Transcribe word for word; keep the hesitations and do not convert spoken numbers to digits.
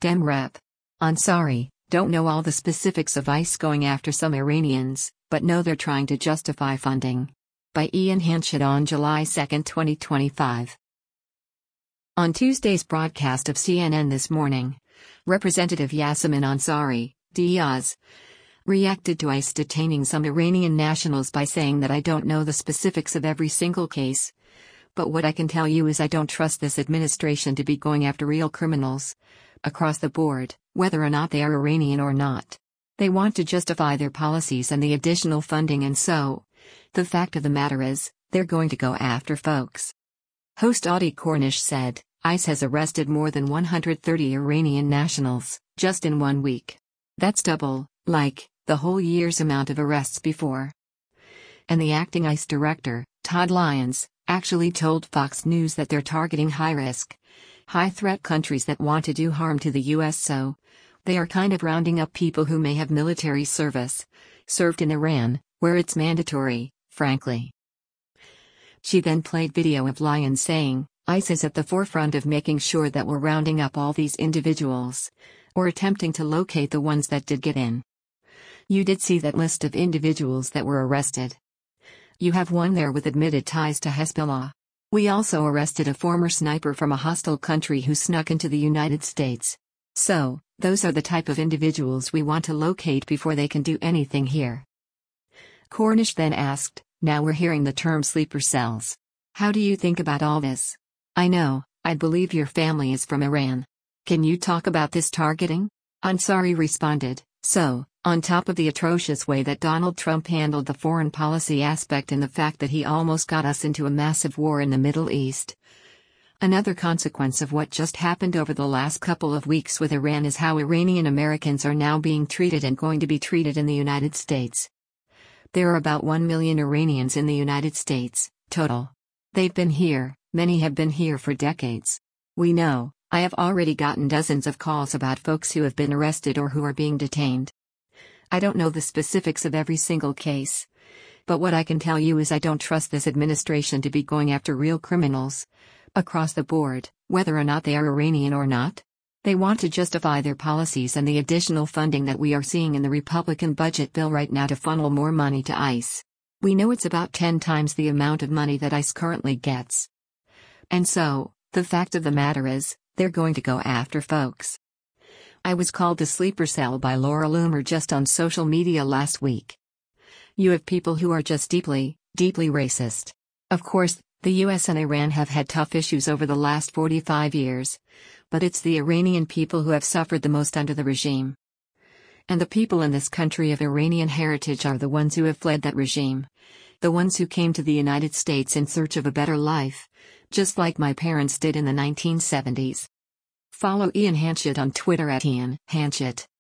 Dem Rep. Ansari, don't know all the specifics of ICE going after some Iranians, but know they're trying to justify funding. By Ian Hanchett on July second, twenty twenty-five. On Tuesday's broadcast of C N N This Morning, Representative Yasamin Ansari, Diaz, reacted to ICE detaining some Iranian nationals by saying that I don't know the specifics of every single case. But what I can tell you is I don't trust this administration to be going after real criminals. Across the board, whether or not they are Iranian or not. They want to justify their policies and the additional funding, and so, the fact of the matter is, they're going to go after folks. Host Audie Cornish said, ICE has arrested more than one hundred thirty Iranian nationals, just in one week. That's double, like, the whole year's amount of arrests before. And the acting ICE director, Todd Lyons, actually told Fox News that they're targeting high-risk, high-threat countries that want to do harm to the U S, so they are kind of rounding up people who may have military service, served in Iran, where it's mandatory, frankly. She then played video of Lyons saying, ICE is at the forefront of making sure that we're rounding up all these individuals, or attempting to locate the ones that did get in. You did see that list of individuals that were arrested. You have one there with admitted ties to Hezbollah. We also arrested a former sniper from a hostile country who snuck into the United States. So, those are the type of individuals we want to locate before they can do anything here. Cornish then asked, now we're hearing the term sleeper cells. How do you think about all this? I know, I believe your family is from Iran. Can you talk about this targeting? Ansari responded, so, on top of the atrocious way that Donald Trump handled the foreign policy aspect and the fact that he almost got us into a massive war in the Middle East. Another consequence of what just happened over the last couple of weeks with Iran is how Iranian Americans are now being treated and going to be treated in the United States. There are about one million Iranians in the United States, total. They've been here, many have been here for decades. We know, I have already gotten dozens of calls about folks who have been arrested or who are being detained. I don't know the specifics of every single case. But what I can tell you is I don't trust this administration to be going after real criminals. Across the board, whether or not they are Iranian or not. They want to justify their policies and the additional funding that we are seeing in the Republican budget bill right now to funnel more money to ICE. We know it's about ten times the amount of money that ICE currently gets. And so, the fact of the matter is, they're going to go after folks. I was called a sleeper cell by Laura Loomer just on social media last week. You have people who are just deeply, deeply racist. Of course, the U S and Iran have had tough issues over the last forty-five years, but it's the Iranian people who have suffered the most under the regime. And the people in this country of Iranian heritage are the ones who have fled that regime. The ones who came to the United States in search of a better life, just like my parents did in the nineteen seventies. Follow Ian Hanchett on Twitter at Ian Hanchett.